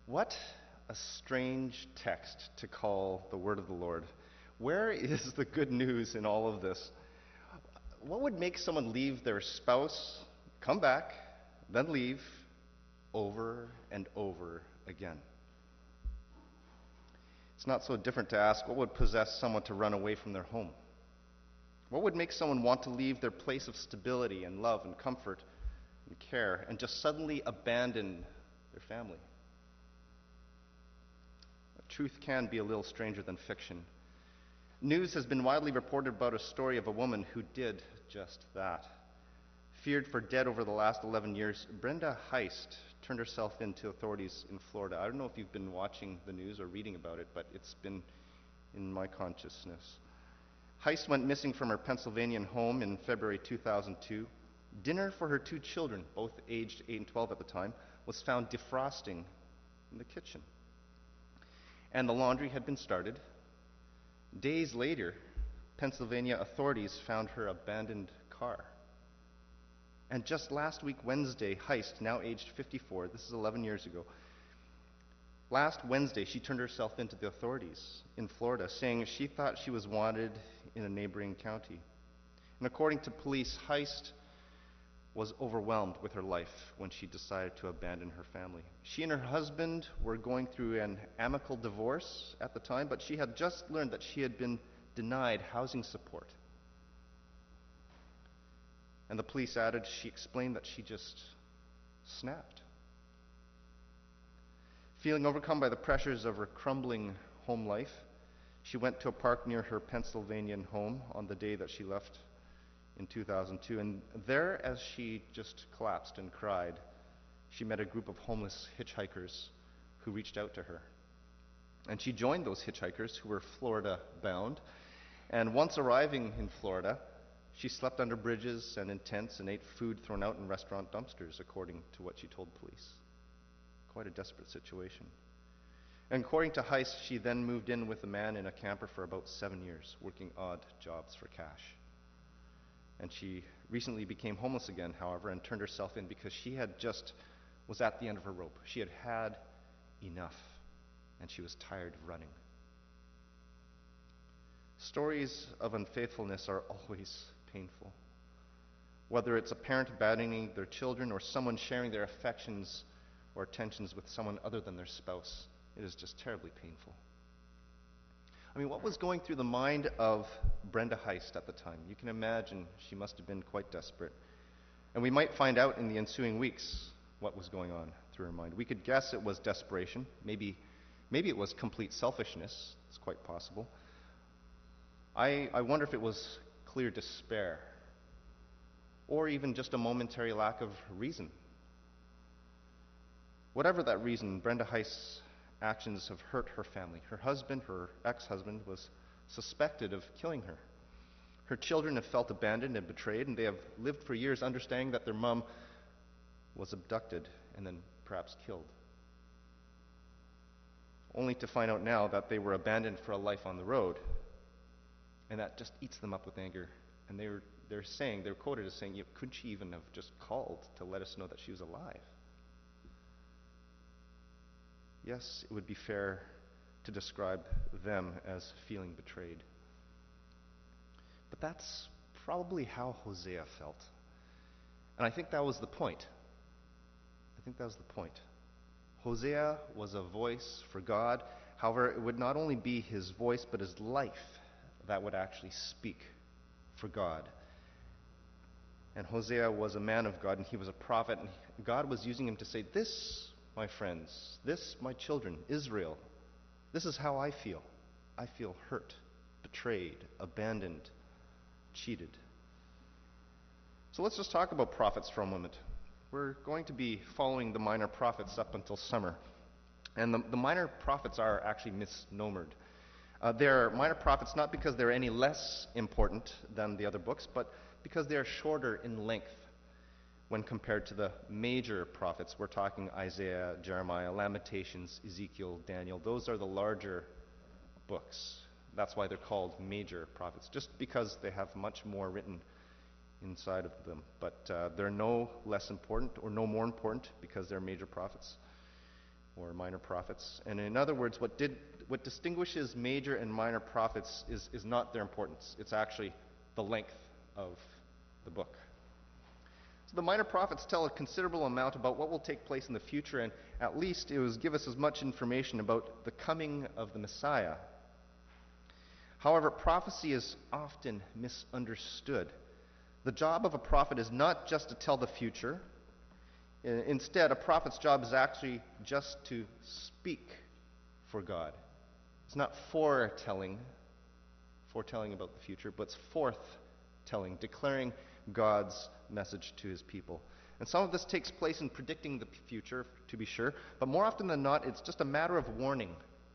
What a strange text to call the word of the Lord. Where is the good news in all of this? What would make someone leave their spouse, come back, then leave over and over again? It's not so different to ask what would possess someone to run away from their home? What would make someone want to leave their place of stability and love and comfort and care and just suddenly abandon their family? Truth can be a little stranger than fiction. News has been widely reported about a story of a woman who did just that. Feared for dead over the last 11 years, Brenda Heist turned herself in to authorities in Florida. I don't know if you've been watching the news or reading about it, but it's been in my consciousness. Heist went missing from her Pennsylvania home in February 2002. Dinner for her two children, both aged 8 and 12 at the time, was found defrosting in the kitchen. And the laundry had been started. Days later, Pennsylvania authorities found her abandoned car. And just last week, Wednesday, Heist, now aged 54, this is 11 years ago, last Wednesday, she turned herself into the authorities in Florida, saying she thought she was wanted in a neighboring county. And according to police, Heist was overwhelmed with her life when she decided to abandon her family. She and her husband were going through an amicable divorce at the time, but she had just learned that she had been denied housing support. And the police added, she explained that she just snapped. Feeling overcome by the pressures of her crumbling home life, she went to a park near her Pennsylvanian home on the day that she left in 2002. And there, as she just collapsed and cried, she met a group of homeless hitchhikers who reached out to her. And she joined those hitchhikers who were Florida bound. And once arriving in Florida, she slept under bridges and in tents and ate food thrown out in restaurant dumpsters, according to what she told police. Quite a desperate situation. And according to Heist, she then moved in with a man in a camper for about 7 years, working odd jobs for cash. And she recently became homeless again, however, and turned herself in because she had just was at the end of her rope. She had had enough, and she was tired of running. Stories of unfaithfulness are always painful. Whether it's a parent abandoning their children or someone sharing their affections or attentions with someone other than their spouse, it is just terribly painful. I mean, what was going through the mind of Brenda Heist at the time? You can imagine she must have been quite desperate. And we might find out in the ensuing weeks what was going on through her mind. We could guess it was desperation. Maybe it was complete selfishness. It's quite possible. I wonder if it was clear despair, or even just a momentary lack of reason. Whatever that reason, Brenda Heist's actions have hurt her family. Her husband, her ex-husband, was suspected of killing her. Her children have felt abandoned and betrayed, and they have lived for years understanding that their mom was abducted and then perhaps killed. Only to find out now that they were abandoned for a life on the road, and that just eats them up with anger. And they're quoted as saying, could she even have just called to let us know that she was alive? Yes, it would be fair to describe them as feeling betrayed. But that's probably how Hosea felt. And I think that was the point. Hosea was a voice for God. However, it would not only be his voice, but his life that would actually speak for God. And Hosea was a man of God, and he was a prophet, and God was using him to say, this, my friends, this, my children, Israel, this is how I feel. I feel hurt, betrayed, abandoned, cheated. So let's just talk about prophets for a moment. We're going to be following the minor prophets up until summer. And the minor prophets are actually misnomered. They're minor prophets not because they're any less important than the other books, but because they are shorter in length when compared to the major prophets. We're talking Isaiah, Jeremiah, Lamentations, Ezekiel, Daniel. Those are the larger books. That's why they're called major prophets, just because they have much more written inside of them. But they're no less important or no more important because they're major prophets. or minor prophets. And in other words, what distinguishes major and minor prophets is not their importance. It's actually the length of the book. So the minor prophets tell a considerable amount about what will take place in the future, and at least it was give us as much information about the coming of the Messiah. However, prophecy is often misunderstood. The job of a prophet is not just to tell the future. Instead, a prophet's job is actually just to speak for God. It's not foretelling about the future, but it's forthtelling, declaring God's message to his people. And some of this takes place in predicting the future, to be sure, but more often than not, it's just a matter of warning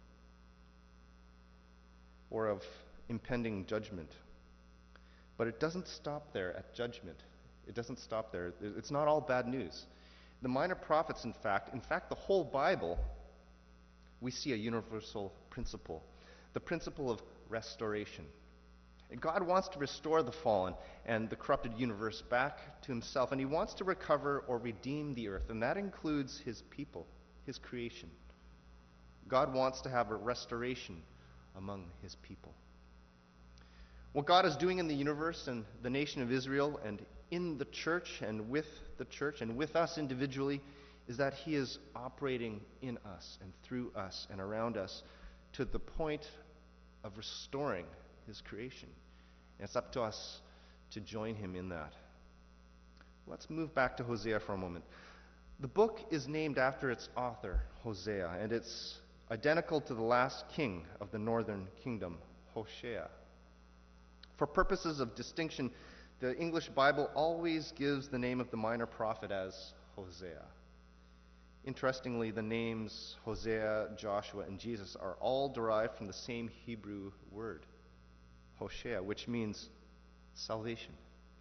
or of impending judgment. But it doesn't stop there at judgment. It doesn't stop there. It's not all bad news. The minor prophets, in fact, the whole Bible, we see a universal principle, the principle of restoration. And God wants to restore the fallen and the corrupted universe back to himself, and he wants to recover or redeem the earth, and that includes his people, his creation. God wants to have a restoration among his people. What God is doing in the universe and the nation of Israel and in the church and with us individually is that he is operating in us and through us and around us to the point of restoring his creation. And it's up to us to join him in that. Let's move back to Hosea for a moment. The book is named after its author, Hosea, and it's identical to the last king of the northern kingdom, Hoshea. For purposes of distinction, the English Bible always gives the name of the minor prophet as Hosea. Interestingly, the names Hosea, Joshua, and Jesus are all derived from the same Hebrew word, Hoshea, which means salvation.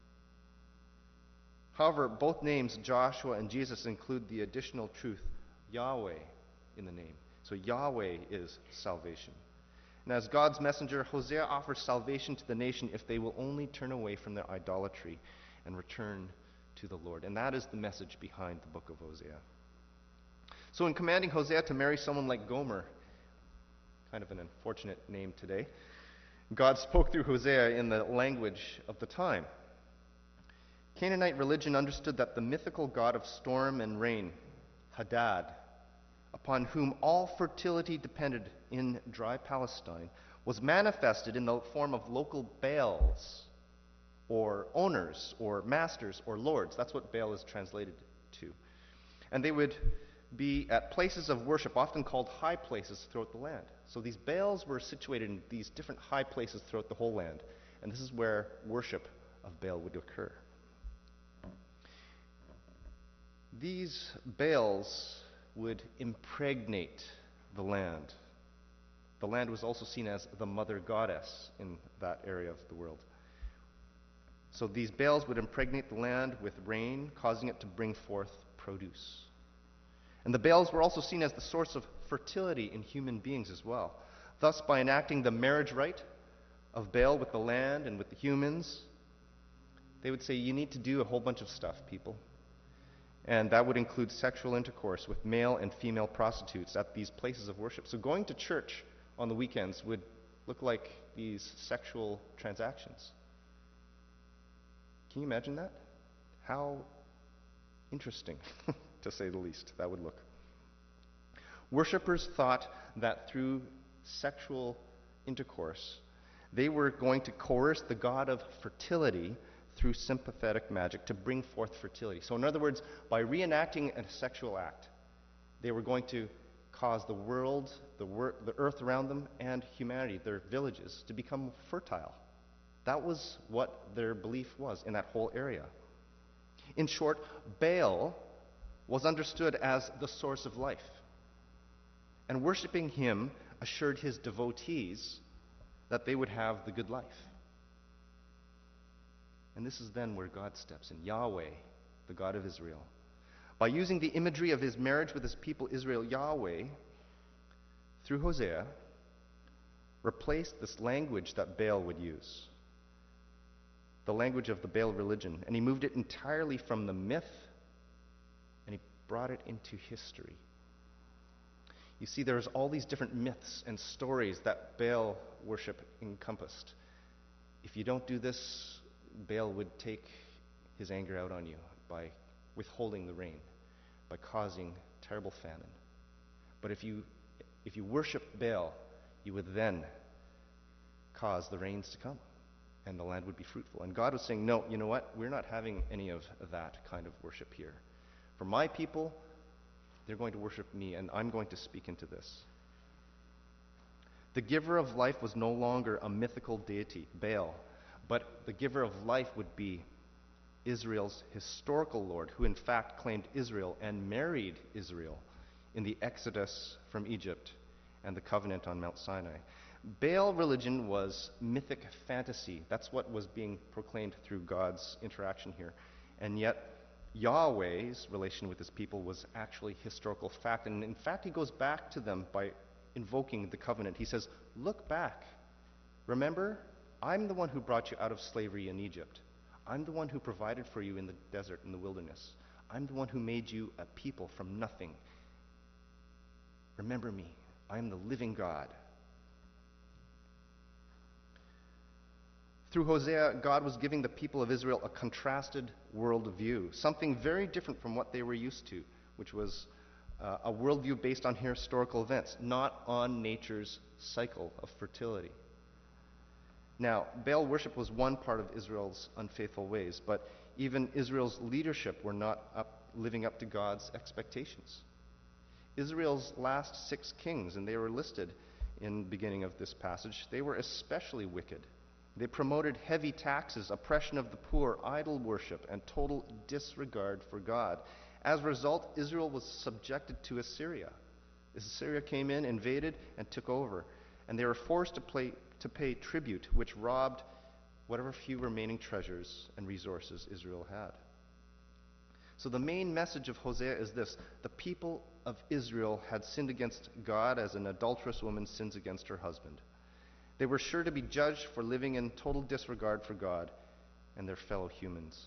However, both names, Joshua and Jesus, include the additional truth, Yahweh, in the name. So Yahweh is salvation. And as God's messenger, Hosea offers salvation to the nation if they will only turn away from their idolatry and return to the Lord. And that is the message behind the book of Hosea. So in commanding Hosea to marry someone like Gomer, kind of an unfortunate name today, God spoke through Hosea in the language of the time. Canaanite religion understood that the mythical god of storm and rain, Hadad, upon whom all fertility depended in dry Palestine, was manifested in the form of local Baals, or owners, or masters, or lords. That's what Baal is translated to. And they would be at places of worship, often called high places throughout the land. So these Baals were situated in these different high places throughout the whole land. And this is where worship of Baal would occur. These Baals would impregnate the land. The land was also seen as the mother goddess in that area of the world. So these Baals would impregnate the land with rain, causing it to bring forth produce. And the Baals were also seen as the source of fertility in human beings as well. Thus, by enacting the marriage rite of Baal with the land and with the humans, they would say, you need to do a whole bunch of stuff, people. And that would include sexual intercourse with male and female prostitutes at these places of worship. So going to church on the weekends would look like these sexual transactions. Can you imagine that? How interesting, to say the least, that would look. Worshippers thought that through sexual intercourse, they were going to coerce the god of fertility through sympathetic magic to bring forth fertility. So in other words, by reenacting a sexual act, they were going to cause the world, the earth around them, and humanity, their villages, to become fertile. That was what their belief was in that whole area. In short, Baal was understood as the source of life. And worshiping him assured his devotees that they would have the good life. And this is then where God steps in, Yahweh, the God of Israel. By using the imagery of his marriage with his people Israel, Yahweh, through Hosea, replaced this language that Baal would use, the language of the Baal religion, and he moved it entirely from the myth, and he brought it into history. You see, there's all these different myths and stories that Baal worship encompassed. If you don't do this, Baal would take his anger out on you by withholding the rain, by causing terrible famine. But if you worship Baal, you would then cause the rains to come, and the land would be fruitful. And God was saying, no, you know what? We're not having any of that kind of worship here. For my people, they're going to worship me, and I'm going to speak into this. The giver of life was no longer a mythical deity, Baal, but the giver of life would be Israel's historical Lord, who in fact claimed Israel and married Israel in the Exodus from Egypt and the covenant on Mount Sinai. Baal religion was mythic fantasy. That's what was being proclaimed through God's interaction here. And yet, Yahweh's relation with his people was actually historical fact. And in fact, he goes back to them by invoking the covenant. He says, look back. Remember, I'm the one who brought you out of slavery in Egypt. I'm the one who provided for you in the desert, in the wilderness. I'm the one who made you a people from nothing. Remember me. I am the living God. Through Hosea, God was giving the people of Israel a contrasted worldview, something very different from what they were used to, which was a worldview based on historical events, not on nature's cycle of fertility. Now, Baal worship was one part of Israel's unfaithful ways, but even Israel's leadership were not living up to God's expectations. Israel's last 6 kings, and they were listed in the beginning of this passage, they were especially wicked. They promoted heavy taxes, oppression of the poor, idol worship, and total disregard for God. As a result, Israel was subjected to Assyria. Assyria came in, invaded, and took over. And they were forced to pay tribute, which robbed whatever few remaining treasures and resources Israel had. So the main message of Hosea is this: the people of Israel had sinned against God as an adulterous woman sins against her husband. They were sure to be judged for living in total disregard for God and their fellow humans.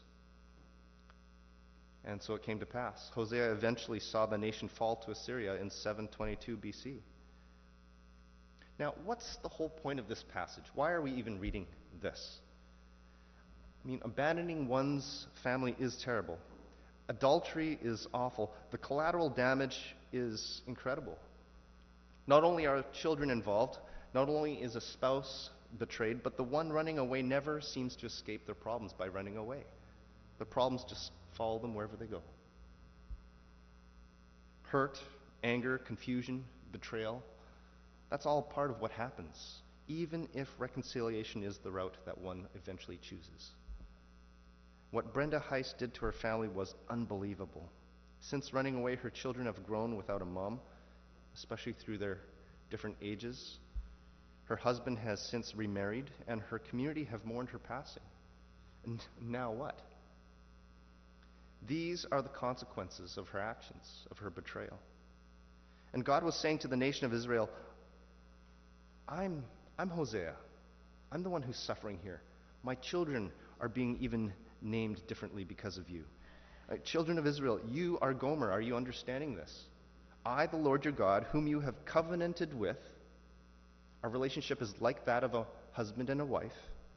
And so it came to pass. Hosea eventually saw the nation fall to Assyria in 722 BC. Now, what's the whole point of this passage? Why are we even reading this? I mean, abandoning one's family is terrible. Adultery is awful. The collateral damage is incredible. Not only are children involved, not only is a spouse betrayed, but the one running away never seems to escape their problems by running away. The problems just follow them wherever they go. Hurt, anger, confusion, betrayal, that's all part of what happens, even if reconciliation is the route that one eventually chooses. What Brenda Heist did to her family was unbelievable. Since running away, her children have grown without a mom, especially through their different ages. Her husband has since remarried, and her community have mourned her passing. And now what? These are the consequences of her actions, of her betrayal. And God was saying to the nation of Israel, I'm Hosea. I'm the one who's suffering here. My children are being even named differently because of you. Children of Israel, you are Gomer. Are you understanding this? I, the Lord your God, whom you have covenanted with. Our relationship is like that of a husband and a wife.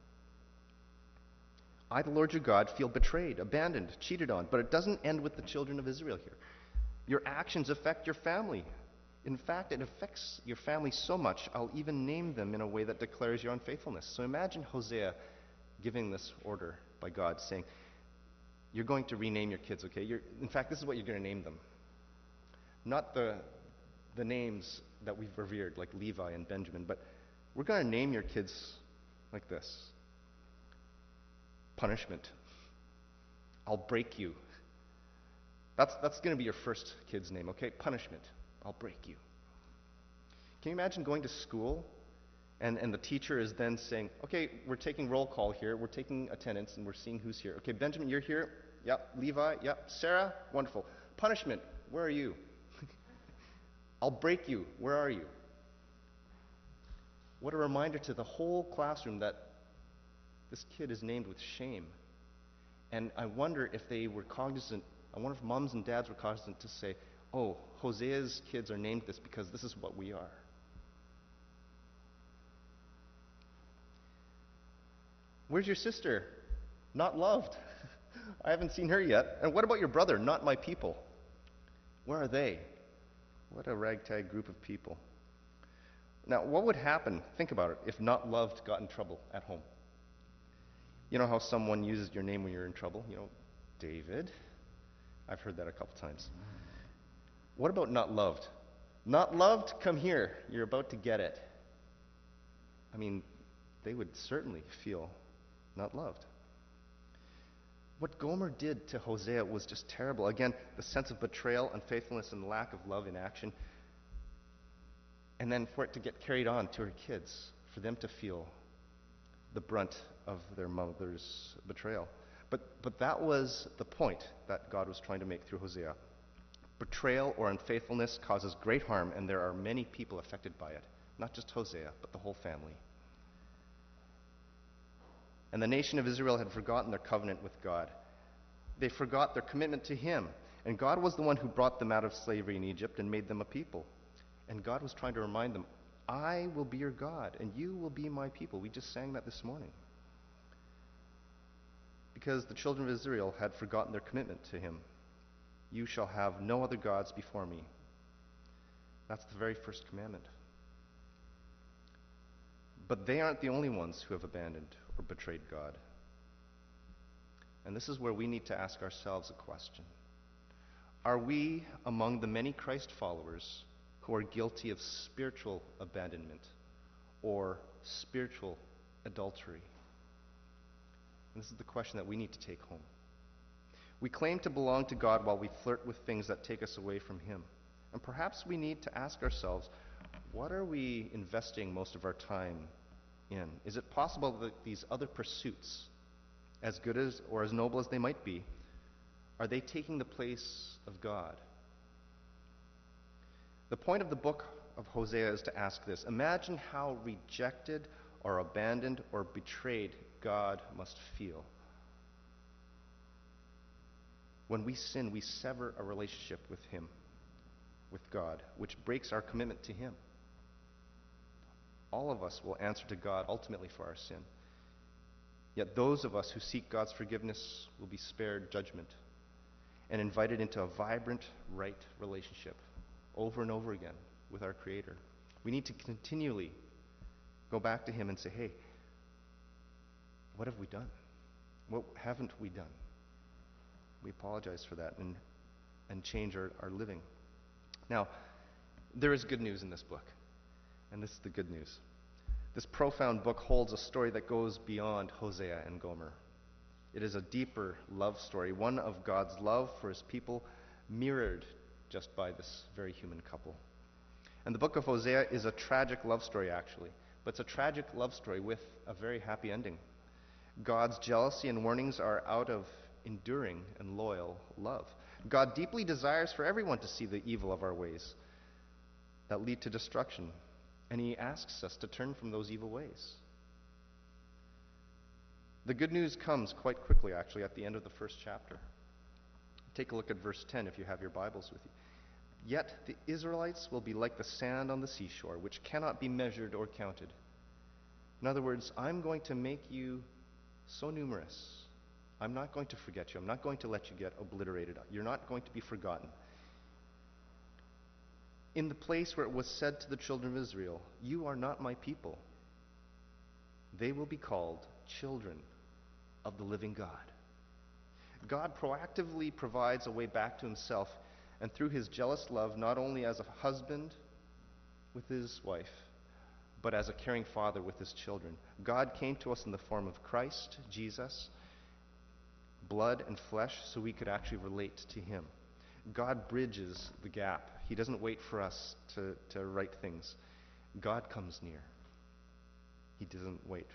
I, the Lord your God, feel betrayed, abandoned, cheated on. But it doesn't end with the children of Israel here. Your actions affect your family. In fact, it affects your family so much, I'll even name them in a way that declares your unfaithfulness. So imagine Hosea giving this order by God, saying, you're going to rename your kids, okay? In fact, this is what you're going to name them. Not the names that we've revered, like Levi and Benjamin, but we're going to name your kids like this. Punishment. I'll break you. That's going to be your first kid's name, okay? Punishment. I'll break you. Can you imagine going to school and the teacher is then saying, okay, we're taking roll call here, we're taking attendance, and we're seeing who's here. Okay, Benjamin, you're here. Yep. Levi, yep. Sarah, wonderful. Punishment, where are you? I'll break you. Where are you? What a reminder to the whole classroom that this kid is named with shame. And I wonder if they were cognizant, I wonder if moms and dads were cognizant to say, oh, Hosea's kids are named this because this is what we are. Where's your sister? Not loved. I haven't seen her yet. And what about your brother? Not my people. Where are they? What a ragtag group of people. Now, what would happen, think about it, if not loved got in trouble at home? You know how someone uses your name when you're in trouble? You know, David. I've heard that a couple times. What about not loved? Not loved? Come here. You're about to get it. I mean, they would certainly feel not loved. What Gomer did to Hosea was just terrible. Again, the sense of betrayal, unfaithfulness, and lack of love in action. And then for it to get carried on to her kids, for them to feel the brunt of their mother's betrayal. But that was the point that God was trying to make through Hosea. Betrayal or unfaithfulness causes great harm, and there are many people affected by it. Not just Hosea, but the whole family. And the nation of Israel had forgotten their covenant with God. They forgot their commitment to Him. And God was the one who brought them out of slavery in Egypt and made them a people. And God was trying to remind them, I will be your God, and you will be my people. We just sang that this morning. Because the children of Israel had forgotten their commitment to Him. You shall have no other gods before me. That's the very first commandment. But they aren't the only ones who have abandoned or betrayed God. And this is where we need to ask ourselves a question. Are we among the many Christ followers who are guilty of spiritual abandonment or spiritual adultery? And this is the question that we need to take home. We claim to belong to God while we flirt with things that take us away from Him. And perhaps we need to ask ourselves, what are we investing most of our time in? Is it possible that these other pursuits, as good as or as noble as they might be, are they taking the place of God? The point of the book of Hosea is to ask this. Imagine how rejected or abandoned or betrayed God must feel. When we sin, we sever a relationship with Him, with God, which breaks our commitment to Him. All of us will answer to God ultimately for our sin. Yet those of us who seek God's forgiveness will be spared judgment and invited into a vibrant, right relationship over and over again with our Creator. We need to continually go back to Him and say, hey, what have we done? What haven't we done? We apologize for that and change our living. Now, there is good news in this book, and this is the good news. This profound book holds a story that goes beyond Hosea and Gomer. It is a deeper love story, one of God's love for His people, mirrored just by this very human couple. And the book of Hosea is a tragic love story, actually, but it's a tragic love story with a very happy ending. God's jealousy and warnings are out of enduring and loyal love. God deeply desires for everyone to see the evil of our ways that lead to destruction, and He asks us to turn from those evil ways. The good news comes quite quickly, actually, at the end of the first chapter. Take a look at verse 10 if you have your Bibles with you. Yet the Israelites will be like the sand on the seashore, which cannot be measured or counted. In other words, I'm going to make you so numerous. I'm not going to forget you. I'm not going to let you get obliterated. You're not going to be forgotten. In the place where it was said to the children of Israel, you are not my people, they will be called children of the living God. God proactively provides a way back to Himself, and through His jealous love, not only as a husband with his wife, but as a caring father with his children. God came to us in the form of Christ, Jesus, blood and flesh, so we could actually relate to Him. God bridges the gap. He doesn't wait for us to right things. God comes near. He doesn't wait.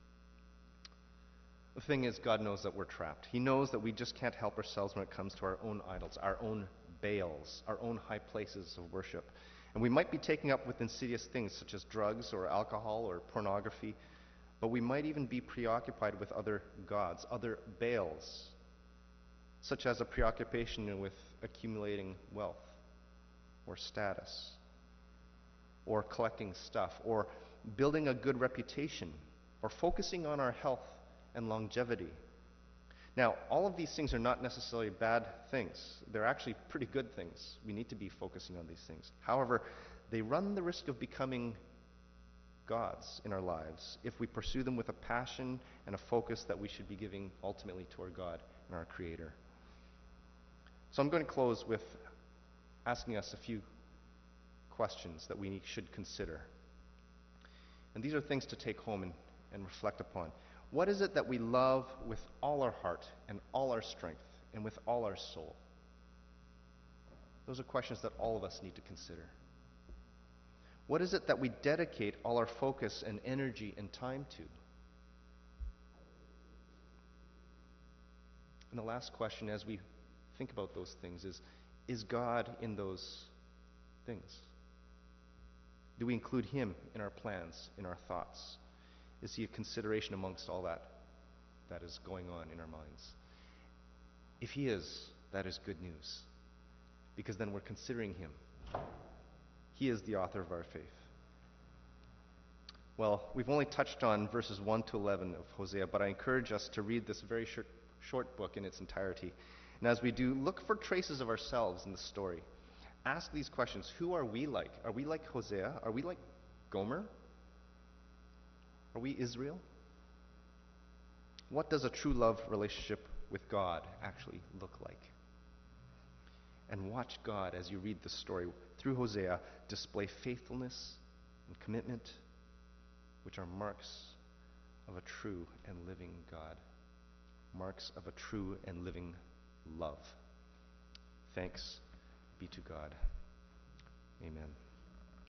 The thing is, God knows that we're trapped. He knows that we just can't help ourselves when it comes to our own idols, our own Baals, our own high places of worship. And we might be taking up with insidious things such as drugs or alcohol or pornography, but we might even be preoccupied with other gods, other Baals, such as a preoccupation with accumulating wealth. or status or collecting stuff or building a good reputation or focusing on our health and longevity. Now, all of these things are not necessarily bad things. They're actually pretty good things. We need to be focusing on these things. However, they run the risk of becoming gods in our lives if we pursue them with a passion and a focus that we should be giving ultimately to our God and our Creator. So I'm going to close with asking us a few questions that we should consider. And these are things to take home and reflect upon. What is it that we love with all our heart and all our strength and with all our soul? Those are questions that all of us need to consider. What is it that we dedicate all our focus and energy and time to? And the last question as we think about those things is God in those things? Do we include Him in our plans, in our thoughts? Is He a consideration amongst all that is going on in our minds? If He is, that is good news, because then we're considering Him. He is the author of our faith. Well, we've only touched on verses 1 to 11 of Hosea, but I encourage us to read this very short book in its entirety. And as we do, look for traces of ourselves in the story. Ask these questions. Who are we like? Are we like Hosea? Are we like Gomer? Are we Israel? What does a true love relationship with God actually look like? And watch God, as you read the story through Hosea, display faithfulness and commitment, which are marks of a true and living God, marks of a true and living love. Thanks be to God. Amen.